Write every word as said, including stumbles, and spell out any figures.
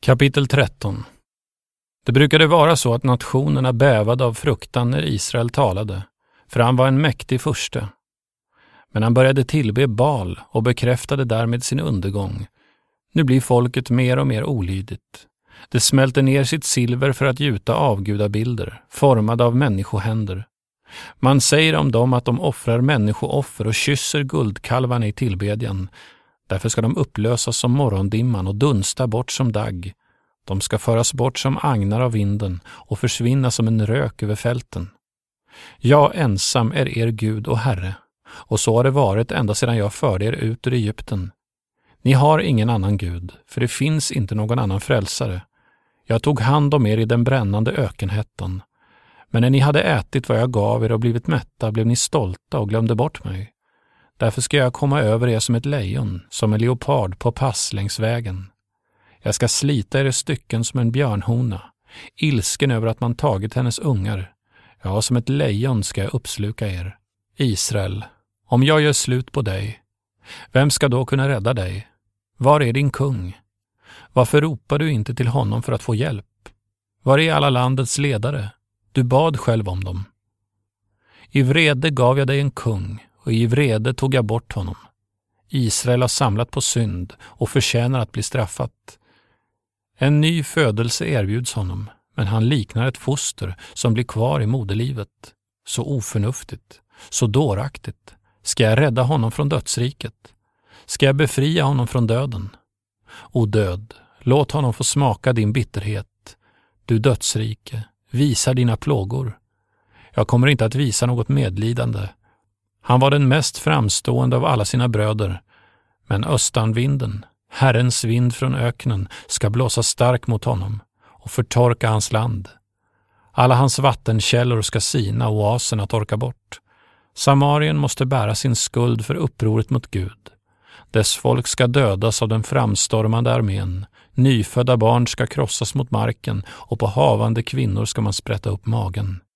Kapitel tretton. Det brukade vara så att nationerna bävade av fruktan när Israel talade, för han var en mäktig furste. Men han började tillbe Baal och bekräftade därmed sin undergång. Nu blir folket mer och mer olydigt. Det smälter ner sitt silver för att gjuta avgudabilder, formade av människohänder. Man säger om dem att de offrar människooffer och kysser guldkalvarna i tillbedjan. Därför ska de upplösas som morgondimman och dunsta bort som dagg. De ska föras bort som agnar av vinden och försvinna som en rök över fälten. Jag ensam är er Gud och Herre, och så har det varit ända sedan jag förde er ut ur Egypten. Ni har ingen annan Gud, för det finns inte någon annan frälsare. Jag tog hand om er i den brännande ökenhettan. Men när ni hade ätit vad jag gav er och blivit mätta blev ni stolta och glömde bort mig. Därför ska jag komma över er som ett lejon, som en leopard på pass längs vägen. Jag ska slita er i stycken som en björnhona, ilsken över att man tagit hennes ungar. Ja, som ett lejon ska jag uppsluka er. Israel, om jag gör slut på dig, vem ska då kunna rädda dig? Var är din kung? Varför ropar du inte till honom för att få hjälp? Var är alla landets ledare? Du bad själv om dem. I vrede gav jag dig en kung, och i vrede tog jag bort honom. Israel har samlat på synd och förtjänar att bli straffat. En ny födelse erbjuds honom, men han liknar ett foster som blir kvar i moderlivet. Så oförnuftigt, så dåraktigt. Ska jag rädda honom från dödsriket? Ska jag befria honom från döden? O död, låt honom få smaka din bitterhet. Du dödsrike, visa dina plågor. Jag kommer inte att visa något medlidande. Han var den mest framstående av alla sina bröder, men östanvinden, Herrens vind från öknen, ska blåsa stark mot honom och förtorka hans land. Alla hans vattenkällor ska sina och oaserna torka bort. Samarien måste bära sin skuld för upproret mot Gud. Dess folk ska dödas av den framstormande armén. Nyfödda barn ska krossas mot marken och på havande kvinnor ska man sprätta upp magen.